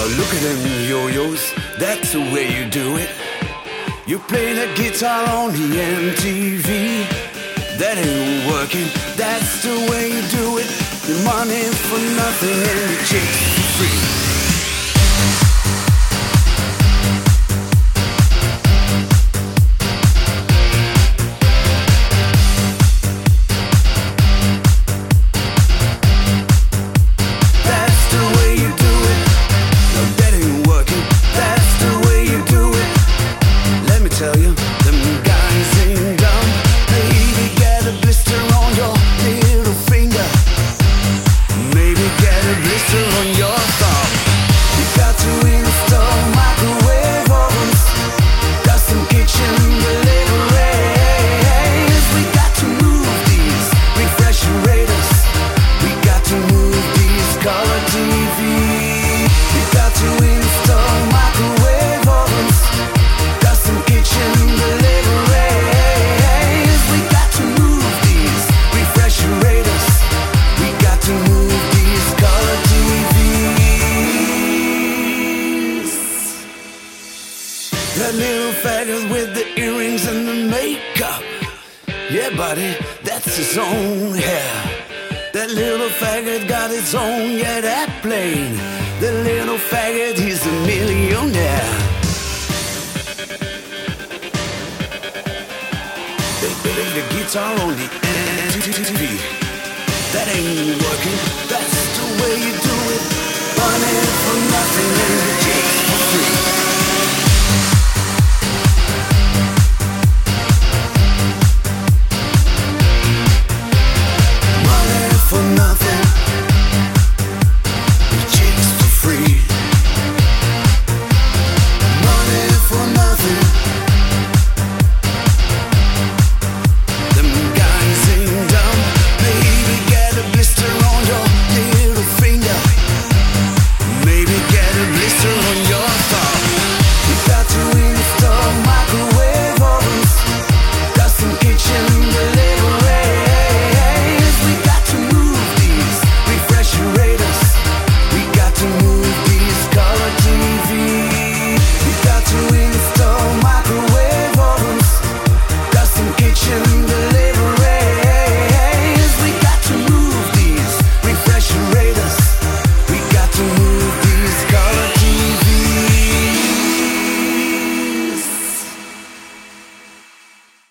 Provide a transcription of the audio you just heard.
Look at them yo-yos, that's the way you do it. You play the guitar on the MTV. That ain't working, that's the way you do it. The money for nothing and the chicks for free. Tell you, them guys ain't dumb. Maybe get a blister on your little finger. Maybe get a blister on your thumb. You got to install microwave ovens, custom kitchen deliveries. We got to move these refrigerators. We got to move these color TVs. We got to install microwave ovens, custom kitchen deliveries. We got to move these refrigerators. We got to move these color TVs. That little faggot with the earrings and the makeup, yeah, buddy, that's his own hair. That little faggot got his own, yeah, that plane. The little faggot, he's a millionaire. They play the guitar on the MTV. That ain't working.